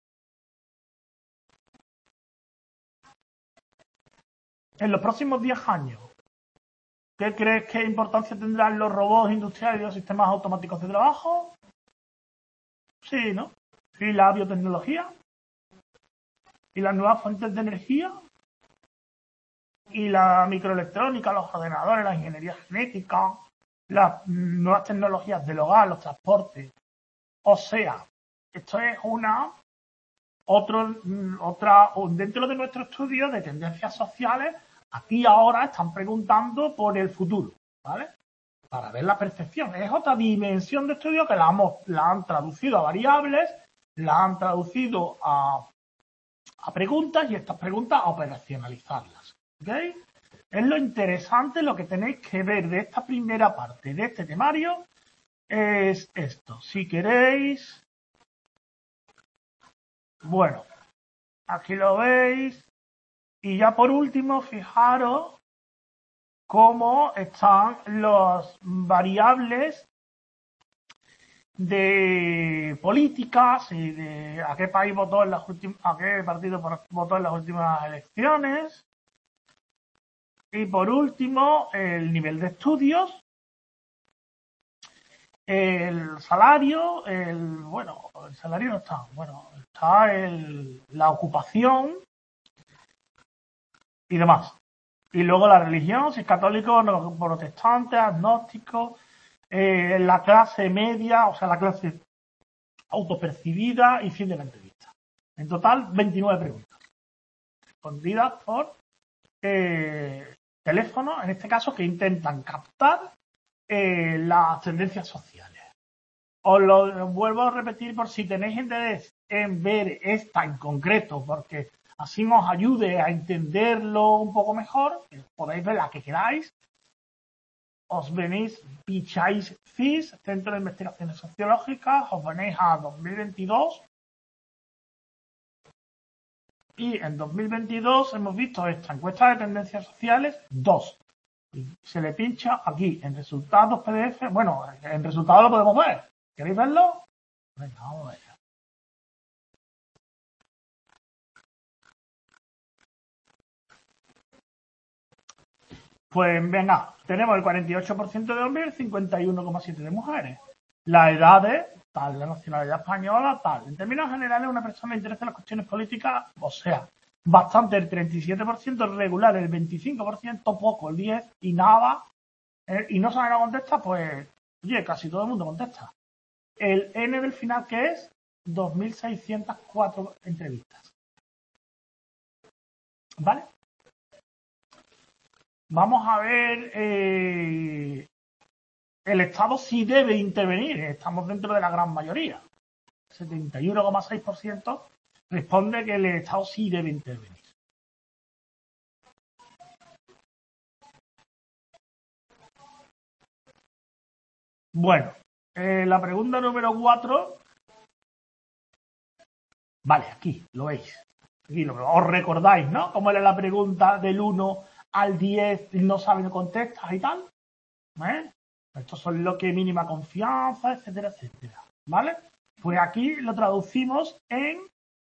En los próximos 10 años, ¿qué crees que importancia tendrán los robots industriales y los sistemas automáticos de trabajo? Sí, ¿no? Y la biotecnología. Y las nuevas fuentes de energía. Y la microelectrónica, los ordenadores, la ingeniería genética, las nuevas tecnologías del hogar, los transportes. O sea, esto es otra, dentro de nuestro estudio de tendencias sociales, aquí ahora están preguntando por el futuro, ¿vale? Para ver la percepción. Es otra dimensión de estudio que la han traducido a variables, la han traducido a preguntas y estas preguntas a operacionalizarlas. ¿Ok? Es lo interesante, lo que tenéis que ver de esta primera parte de este temario es esto. Si queréis, bueno, aquí lo veis. Y ya por último, fijaros cómo están las variables de políticas y de a qué país votó en las últimas, a qué partido votó en las últimas elecciones. Y por último, el nivel de estudios, el salario, el salario no está, está la ocupación y demás. Y luego la religión, si es católico, no, protestante, agnóstico, la clase media, o sea, la clase autopercibida y fin de la entrevista. En total, 29 preguntas respondidas por teléfono, en este caso, que intentan captar las tendencias sociales. Os lo vuelvo a repetir por si tenéis interés en ver esta en concreto, porque así os ayude a entenderlo un poco mejor, podéis ver la que queráis. Os venís, picháis CIS, Centro de Investigaciones Sociológicas, os venís a 2022. Y en 2022 hemos visto esta encuesta de tendencias sociales 2. Se le pincha aquí en resultados PDF. Bueno, en resultados lo podemos ver. ¿Queréis verlo? Venga, vamos a ver. Pues venga, tenemos el 48% de hombres y el 51,7% de mujeres. Las edades, tal, la nacionalidad española, tal. En términos generales, una persona le interesa las cuestiones políticas, o sea, bastante el 37%, regular el 25%, poco el 10% y nada. Y no sabe no contesta, pues, oye, casi todo el mundo contesta. El N del final, que es 2.604 entrevistas. ¿Vale? Vamos a ver, el Estado sí debe intervenir, estamos dentro de la gran mayoría. 71,6%, responde que el Estado sí debe intervenir. Bueno, la pregunta número 4. Vale, aquí, lo veis. Aquí os recordáis, ¿no? ¿Cómo era la pregunta del 1 al 10 y no saben contestas y tal? Estos son lo que mínima confianza, etcétera, etcétera. ¿Vale? Pues aquí lo traducimos en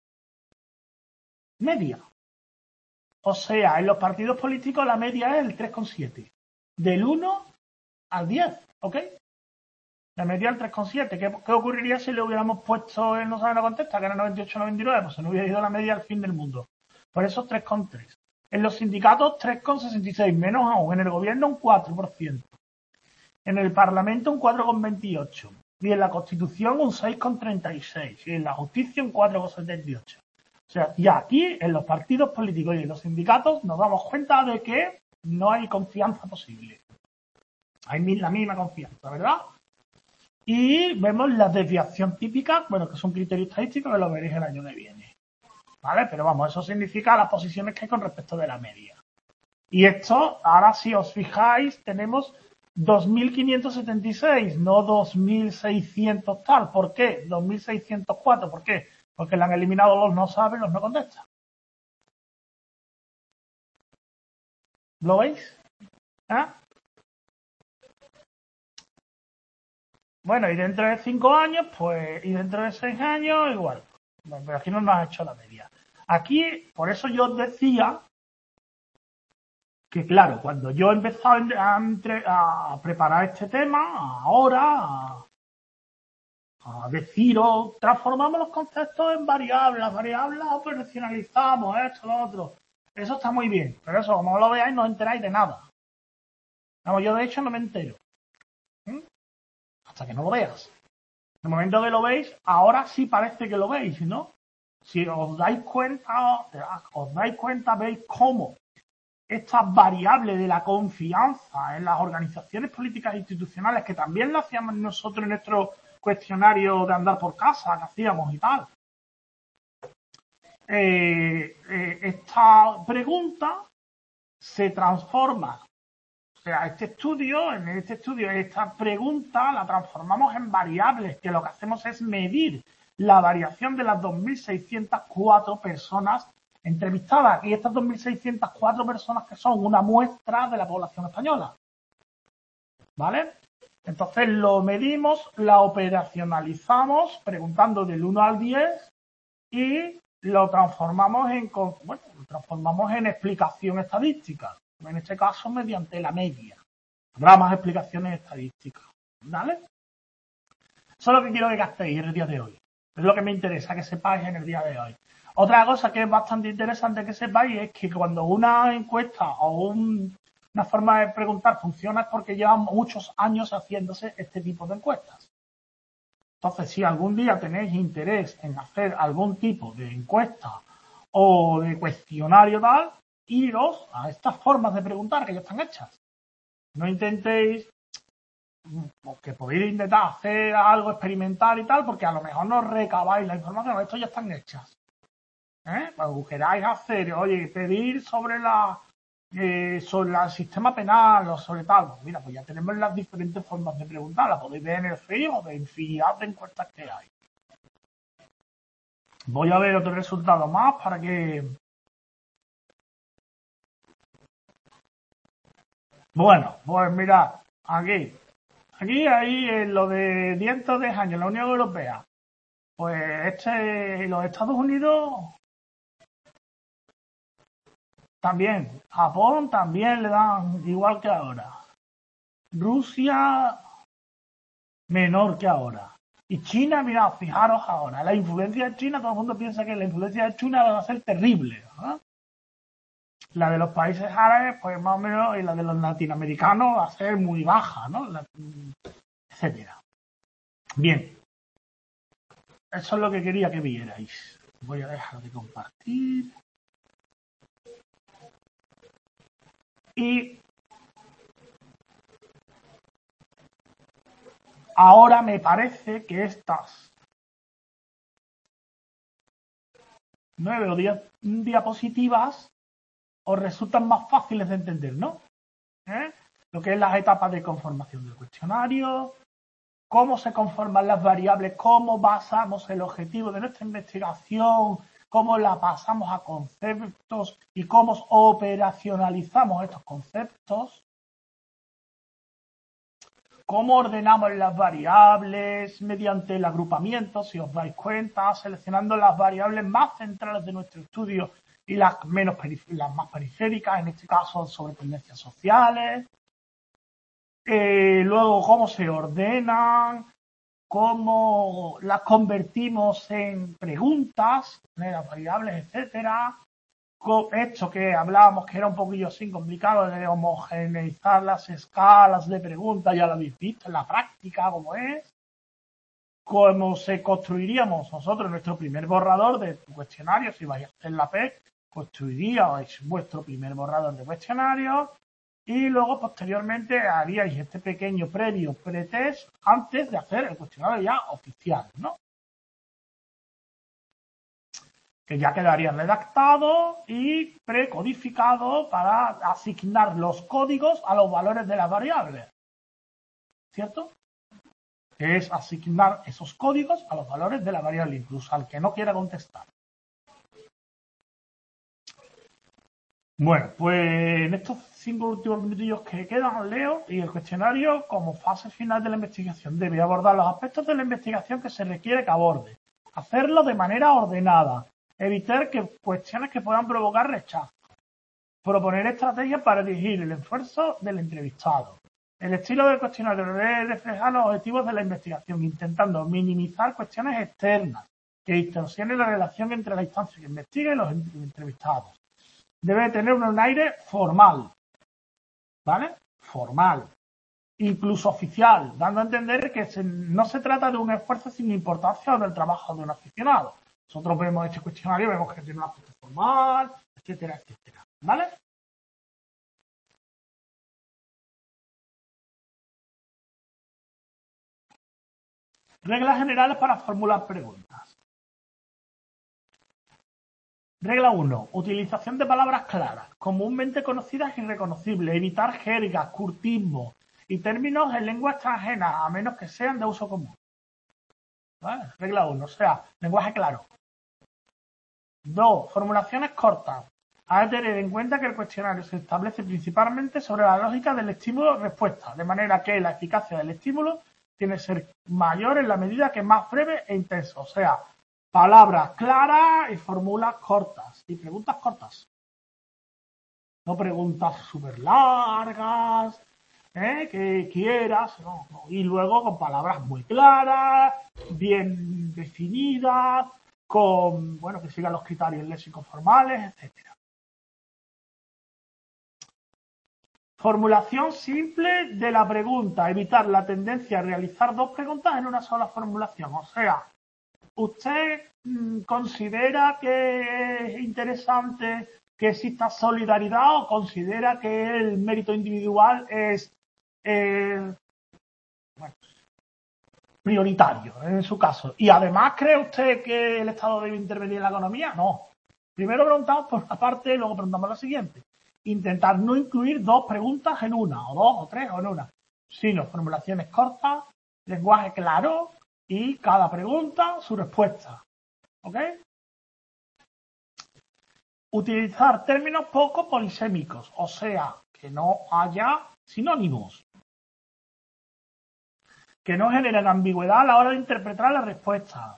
media. O sea, en los partidos políticos la media es el 3,7. Del 1 al 10, ¿ok? La media el 3,7. ¿Qué ocurriría si le hubiéramos puesto el no sabe no contesta, que era 98,99? Pues se nos hubiera ido la media al fin del mundo. Por eso 3,3. En los sindicatos 3,66, menos aún. En el gobierno un 4%. En el Parlamento un 4,28. Y en la Constitución un 6,36. Y en la justicia un 4,78. O sea, y aquí en los partidos políticos y en los sindicatos nos damos cuenta de que no hay confianza posible. Hay la mínima confianza, ¿verdad? Y vemos la desviación típica, bueno, que es un criterio estadístico que lo veréis el año que viene. ¿Vale? Pero vamos, eso significa las posiciones que hay con respecto de la media. Y esto, ahora si os fijáis, tenemos 2.576, no 2.600 tal. ¿Por qué? 2.604. ¿Por qué? Porque le han eliminado los no saben, los no contestan. ¿Lo veis? ¿Eh? Bueno, y dentro de 5 años, pues, y dentro de 6 años, igual. Pero aquí no nos ha hecho la media. Aquí, por eso yo os decía que, claro, cuando yo he empezado a preparar este tema, ahora, a deciros, transformamos los conceptos en variables, las variables operacionalizamos, esto, lo otro. Eso está muy bien, pero eso, como lo veáis, no os enteráis de nada. Vamos, yo de hecho no me entero. Hasta que no lo veas. En el momento que lo veis, ahora sí parece que lo veis, ¿no? Si os dais cuenta, veis cómo estas variables de la confianza en las organizaciones políticas e institucionales, que también lo hacíamos nosotros en nuestro cuestionario de andar por casa, que hacíamos y tal. Esta pregunta se transforma. O sea, en este estudio, esta pregunta la transformamos en variables, que lo que hacemos es medir la variación de las 2.604 personas entrevistadas. Y estas 2.604 personas que son una muestra de la población española. ¿Vale? Entonces lo medimos, la operacionalizamos preguntando del 1 al 10 y lo transformamos en explicación estadística. En este caso, mediante la media. Habrá más explicaciones estadísticas. ¿Vale? Eso es lo que quiero que gastéis en el día de hoy. Es lo que me interesa que sepáis en el día de hoy. Otra cosa que es bastante interesante que sepáis es que cuando una encuesta o una forma de preguntar funciona es porque llevan muchos años haciéndose este tipo de encuestas. Entonces, si algún día tenéis interés en hacer algún tipo de encuesta o de cuestionario tal, iros a estas formas de preguntar que ya están hechas. No intentéis, que podéis intentar hacer algo experimental y tal, porque a lo mejor no recabáis la información, esto ya están hechas. Cuando queráis hacer, oye, pedir sobre el sistema penal o sobre tal, mira, pues ya tenemos las diferentes formas de preguntar, la podéis ver en el FII o de infinidad de encuestas que hay. Voy a ver otro resultado más para que... Bueno, pues mirad, aquí hay lo de 10 años en la Unión Europea. Pues los Estados Unidos también, Japón también le dan igual que ahora. Rusia menor que ahora. Y China, mirad, fijaros ahora, la influencia de China, todo el mundo piensa que la influencia de China va a ser terrible, ¿no? La de los países árabes, pues más o menos, y la de los latinoamericanos va a ser muy baja, ¿no? Etcétera. Bien. Eso es lo que quería que vierais. Voy a dejar de compartir. Y ahora me parece que estas 9 o 10 diapositivas os resultan más fáciles de entender, ¿no? Lo que es las etapas de conformación del cuestionario, cómo se conforman las variables, cómo basamos el objetivo de nuestra investigación, cómo la pasamos a conceptos y cómo operacionalizamos estos conceptos, cómo ordenamos las variables mediante el agrupamiento, si os dais cuenta, seleccionando las variables más centrales de nuestro estudio y las más periféricas, en este caso sobre tendencias sociales. Luego, cómo se ordenan, cómo las convertimos en preguntas, las variables, etcétera. Esto que hablábamos que era un poquillo así complicado de homogeneizar las escalas de preguntas, ya lo habéis visto en la práctica cómo es. Cómo se construiríamos nosotros nuestro primer borrador de cuestionario, si vais a hacer la PEC, construiríais vuestro primer borrador de cuestionario y luego posteriormente haríais este pequeño previo pretest antes de hacer el cuestionario ya oficial, ¿no? Que ya quedaría redactado y precodificado para asignar los códigos a los valores de las variables. ¿Cierto? Que es asignar esos códigos a los valores de la variable, incluso al que no quiera contestar. Bueno, pues en estos 5 últimos minutillos que quedan, leo, y el cuestionario, como fase final de la investigación, debe abordar los aspectos de la investigación que se requiere que aborde. Hacerlo de manera ordenada. Evitar cuestiones que puedan provocar rechazo. Proponer estrategias para dirigir el esfuerzo del entrevistado. El estilo del cuestionario debe reflejar los objetivos de la investigación, intentando minimizar cuestiones externas que distorsionen la relación entre la instancia que investiga y los entrevistados. Debe tener un aire formal, ¿vale? Formal, incluso oficial, dando a entender que no se trata de un esfuerzo sin importancia o del trabajo de un aficionado. Nosotros vemos este cuestionario, vemos que tiene un aspecto formal, etcétera, etcétera, ¿vale? Reglas generales para formular preguntas. Regla 1. Utilización de palabras claras, comúnmente conocidas y reconocibles. Evitar jergas, curtismos y términos en lengua extranjera, a menos que sean de uso común. ¿Vale? Regla 1. O sea, lenguaje claro. 2. Formulaciones cortas. Hay que tener en cuenta que el cuestionario se establece principalmente sobre la lógica del estímulo-respuesta, de manera que la eficacia del estímulo tiene que ser mayor en la medida que más breve e intenso. O sea, palabras claras y fórmulas cortas. Y preguntas cortas. No preguntas súper largas, que quieras. No. Y luego con palabras muy claras, bien definidas, que sigan los criterios léxicos formales, etcétera. Formulación simple de la pregunta. Evitar la tendencia a realizar 2 preguntas en una sola formulación. O sea, ¿usted considera que es interesante que exista solidaridad o considera que el mérito individual es prioritario en su caso? Y además, ¿cree usted que el Estado debe intervenir en la economía? No. Primero preguntamos por una parte y luego preguntamos la siguiente. Intentar no incluir 2 preguntas en una, o 2 o 3 o en una, sino formulaciones cortas, lenguaje claro y cada pregunta su respuesta. ¿Ok? Utilizar términos poco polisémicos, o sea, que no haya sinónimos, que no generen ambigüedad a la hora de interpretar la respuesta.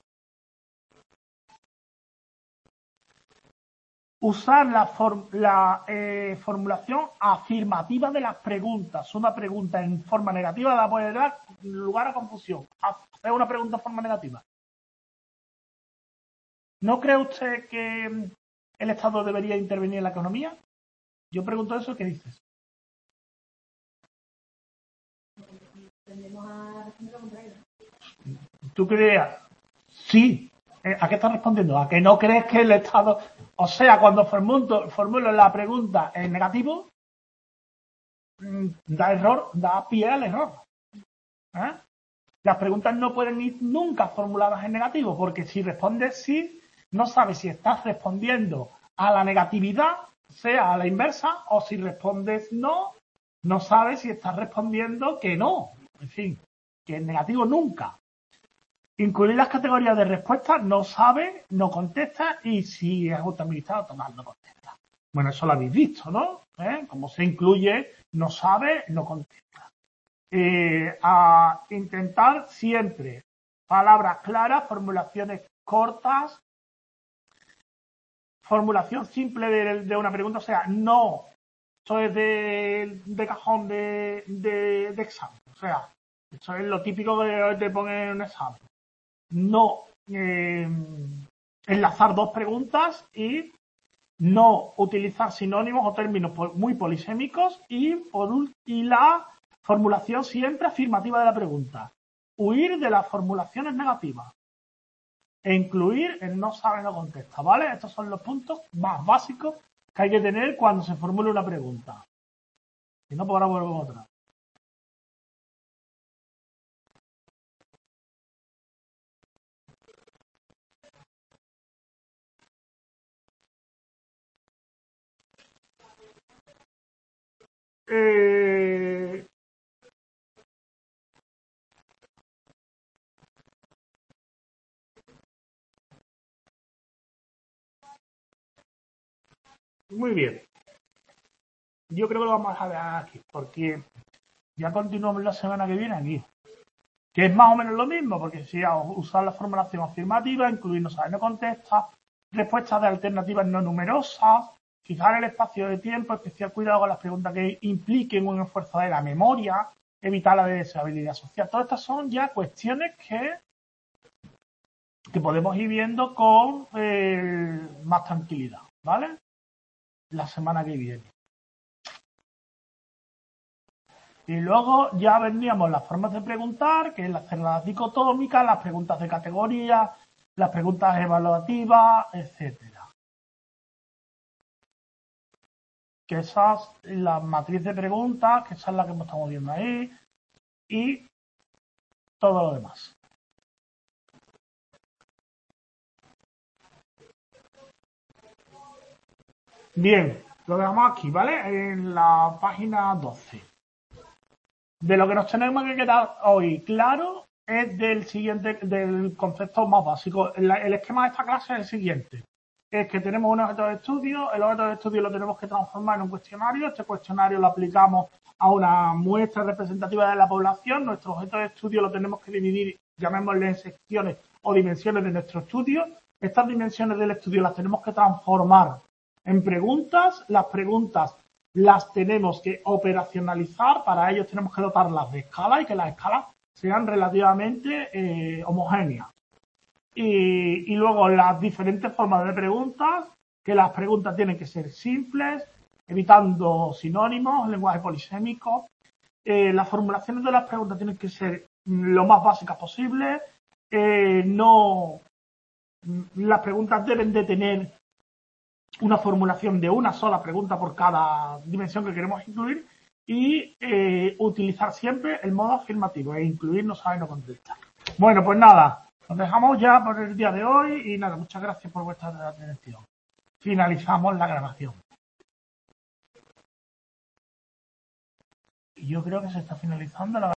Usar la formulación afirmativa de las preguntas. Una pregunta en forma negativa da puede dar lugar a confusión. Hacer una pregunta en forma negativa. ¿No cree usted que el Estado debería intervenir en la economía? Yo pregunto eso, ¿qué dices? ¿Tú creías? Sí. ¿A qué estás respondiendo? ¿A que no crees que el Estado... O sea, cuando formulo la pregunta en negativo, da pie al error. Las preguntas no pueden ir nunca formuladas en negativo, porque si respondes sí, no sabe si estás respondiendo a la negatividad, sea a la inversa, o si respondes no, no sabe si estás respondiendo que no. En fin, que es negativo nunca. Incluir las categorías de respuesta, no sabe, no contesta, y si es autoadministrado, total, no contesta. Bueno, eso lo habéis visto, ¿no? Como se incluye, no sabe, no contesta. A intentar siempre palabras claras, formulaciones cortas, formulación simple de una pregunta, o sea, no, esto es de cajón de examen, o sea, esto es lo típico que te ponen en un examen. No enlazar dos preguntas y no utilizar sinónimos o términos muy polisémicos y la formulación siempre afirmativa de la pregunta. Huir de las formulaciones negativas e incluir el no sabe, no contesta, ¿vale? Estos son los puntos más básicos que hay que tener cuando se formule una pregunta. Si no, pues ahora vuelvo a otra. Muy bien. Yo creo que lo vamos a dejar aquí, porque ya continuamos la semana que viene aquí. Que es más o menos lo mismo, porque si usar la formulación afirmativa, incluir no sabe, no contesta, respuestas de alternativas no numerosas, fijar el espacio de tiempo, especial cuidado con las preguntas que impliquen un esfuerzo de la memoria, evitar la desestabilidad social. Todas estas son ya cuestiones que podemos ir viendo con más tranquilidad, ¿vale? La semana que viene. Y luego ya veníamos las formas de preguntar, que es hacer las dicotómicas, las preguntas de categoría, las preguntas evaluativas, etcétera. Que esas, la matriz de preguntas, que esa es la que estamos viendo ahí, y todo lo demás. Bien, lo dejamos aquí, ¿vale? En la página 12. De lo que nos tenemos que quedar hoy claro es del concepto más básico. El esquema de esta clase es el siguiente. Es que tenemos un objeto de estudio, el objeto de estudio lo tenemos que transformar en un cuestionario, este cuestionario lo aplicamos a una muestra representativa de la población, nuestro objeto de estudio lo tenemos que dividir, llamémosle en secciones o dimensiones de nuestro estudio. Estas dimensiones del estudio las tenemos que transformar en preguntas, las preguntas las tenemos que operacionalizar, para ello tenemos que dotarlas de escalas y que las escalas sean relativamente homogéneas. Y luego las diferentes formas de preguntas, que las preguntas tienen que ser simples, evitando sinónimos, lenguaje polisémico. Las formulaciones de las preguntas tienen que ser lo más básicas posible. Las preguntas deben de tener una formulación de una sola pregunta por cada dimensión que queremos incluir y utilizar siempre el modo afirmativo e incluir no sabe, no contesta. Bueno, pues nada, nos dejamos ya por el día de hoy y nada, muchas gracias por vuestra atención. Finalizamos la grabación. Yo creo que se está finalizando la